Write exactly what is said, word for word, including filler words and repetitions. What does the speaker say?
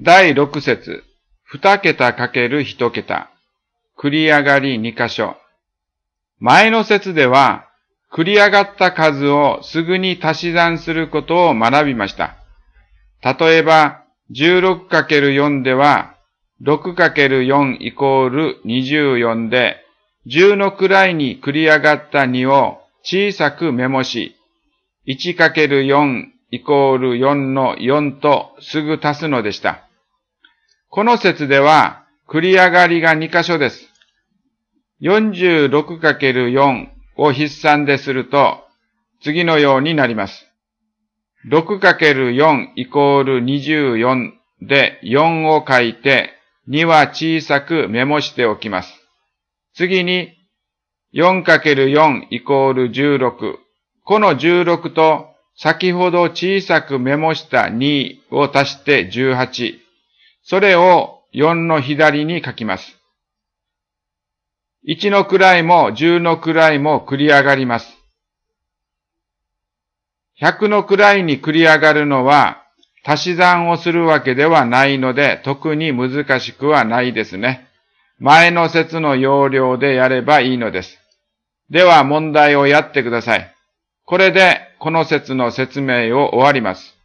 だいろく節、に桁かけるいち桁、繰り上がりに箇所。前の節では、繰り上がった数をすぐに足し算することを学びました。例えば、じゅうろくかけるよん では、ろくかけるよん イコールにじゅうよんで、じゅうの位に繰り上がったにを小さくメモし、いちかけるよん イコールよんのよんとすぐ足すのでした。この節では、繰り上がりがに箇所です。よんじゅうろくかけるよん を筆算ですると、次のようになります。ろくかけるよん イコールにじゅうよんでよんを書いて、には小さくメモしておきます。次に、よんかけるよん イコールじゅうろく。このじゅうろくと、先ほど小さくメモしたにを足してじゅうはち。それをよんの左に書きます。いちの位もじゅうの位も繰り上がります。ひゃくの位に繰り上がるのは、足し算をするわけではないので、特に難しくはないですね。前の節の要領でやればいいのです。では問題をやってください。これでこの節の説明を終わります。